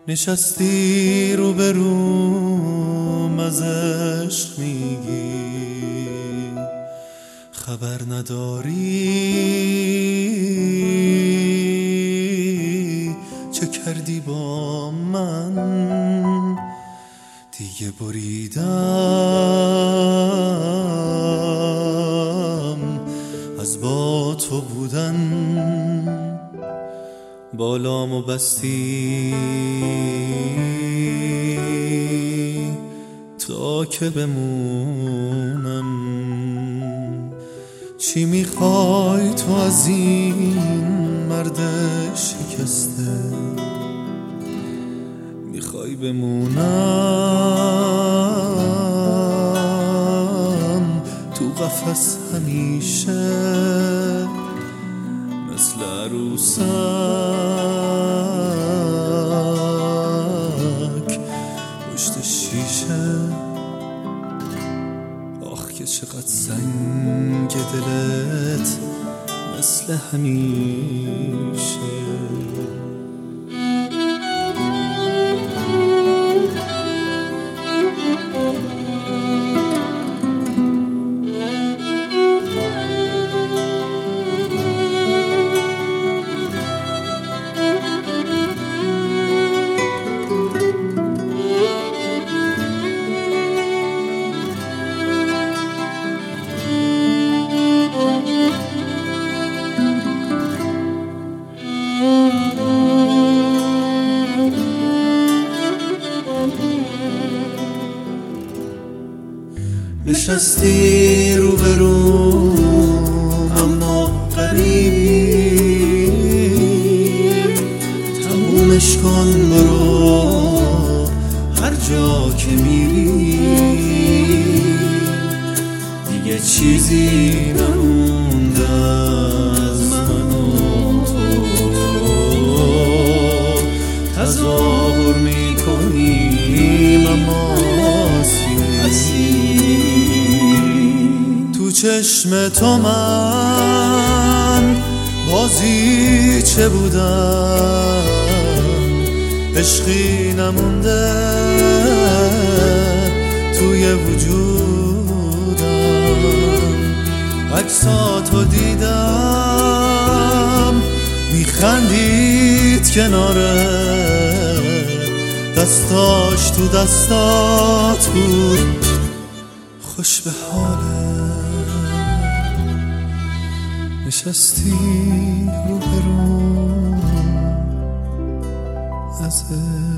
نشستی رو به روم از عشق میگی خبر نداری چه کردی با من دیگه بریدم از با تو بودن بالامو بستی تا که بمونم چی میخوای تو از این مرد شکسته میخوای بمونم تو قفس همیشه مثل عروسک پشت شیشه آخ که چقدر سنگ دلت مثل همیشه نشستی رو به رو اما قریبی تمومش کن برو هر جا که میری دیگه چیزی نمونده از من و تو تظاهر میکنیم اما تو چشم تو من بازی چه بودم عشقی نمونده توی وجودم عکساتو دیدم میخندید کناره دستاش تو دستات بود خوش به حاله نشستی رو به رو از